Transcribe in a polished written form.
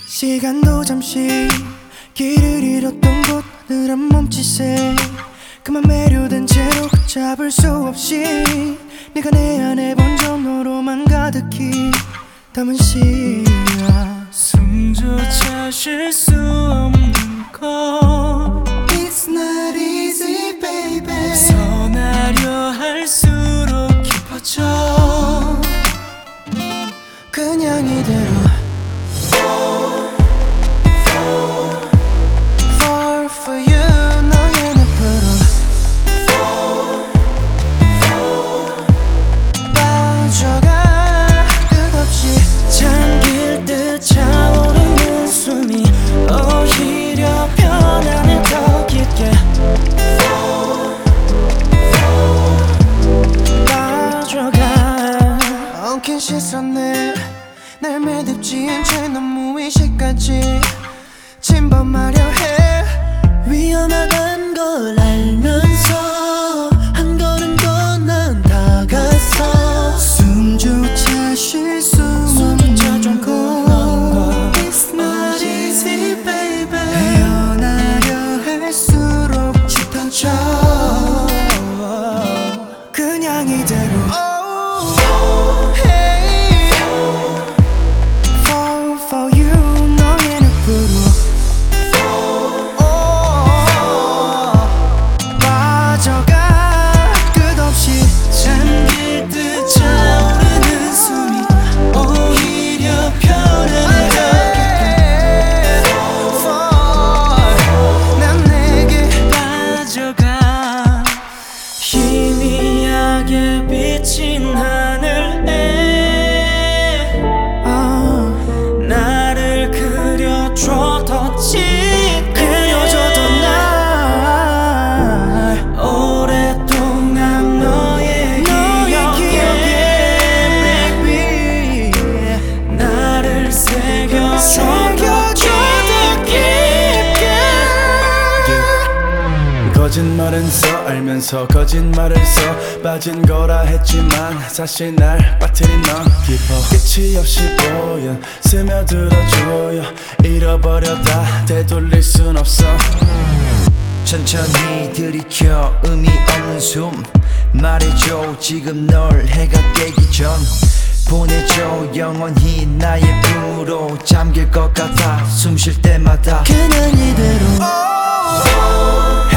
시간도 잠시 길을 잃었던 곳 느란 몸짓에 그만 매료된 채로 잡을 수 없이 네가 내 안에 번져 너로만 가득히 담은 시야 숨조차 쉴 수 없는 것 It's not easy baby 선하려 할수록 깊어져 그냥 이대로 Fall for you 너의 늪으로 빠져가 끝없이 잠길 듯 차오르는 숨이 오히려 변하네 더 깊게 빠져가 엉킨 시선에 날 매듭지은 채 너무 의식까지 침범하려 해 위험하단 걸 알면서 한 걸음 더 난 다가서 숨조차 쉴 수 없는 곳 It's not easy baby 헤어나려 할수록 짙은 척 그냥 이대로 Hey Fall for you 너의 늪으로 빠져가 끝없이 잠길 듯 차오르는 숨이 오히려 변하네 난 내게 빠져가 희미하게 비친 하늘에 나를 그려줘 더 짙게 그려줘도 날 오랫동안 너의 기억에 baby 나를 새겨줘 더 깊게 거짓말은 써 알면서 거짓말을 써 빠진 거라 했지만 사실 날 빠뜨린 넌 깊어 끝이 없이 보여 스며들어줘요 잃어버려다 되돌릴 순 없어 천천히 들이켜 의미 없는 숨 말해줘 지금 널 해가 깨기 전 보내줘 영원히 나의 품으로 잠길 것 같아 숨 쉴 때마다 그냥 이대로